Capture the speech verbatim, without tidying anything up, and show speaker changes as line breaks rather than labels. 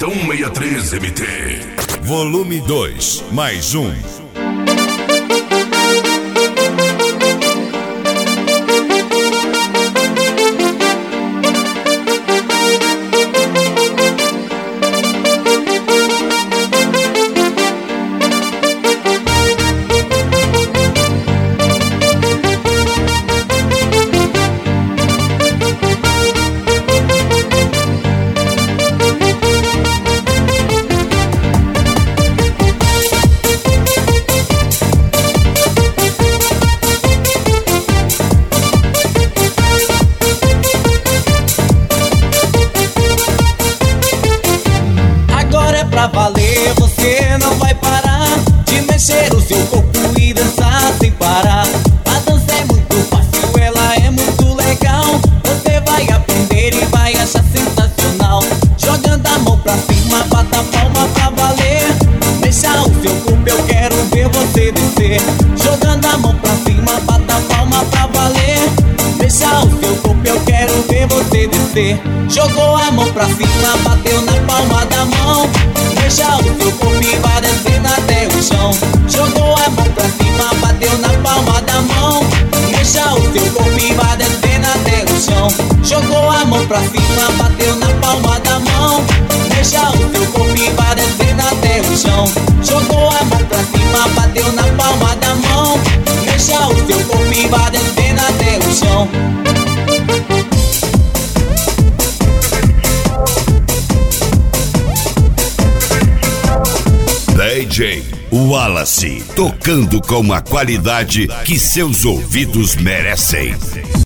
Portão sessenta e três M T.
Volume dois, mais um.
Pra valer, você não vai parar de mexer o seu corpo e dançar sem parar. A dança é muito fácil, ela é muito legal. Você vai aprender e vai achar sensacional. Jogando a mão pra cima, bata a palma pra valer. Mexa o seu corpo, eu quero ver você descer. Jogando a mão pra cima, bata a palma pra valer. Mexa o seu corpo, eu quero ver você descer. Jogou a mão pra cima, bateu na palma da mão. Mexa o seu corpo e vai descendo até o chão. Jogou a mão pra cima, bateu na palma da mão. Mexa o seu corpo e vai descendo até o chão. Jogou a mão pra cima, bateu na palma da mão. Mexa o seu corpo e vai descendo até o chão. Jogou a mão pra cima, bateu na palma da mão. Mexa o seu corpo e vai descendo até o chão.
D J Wallace, tocando com a qualidade que seus ouvidos merecem.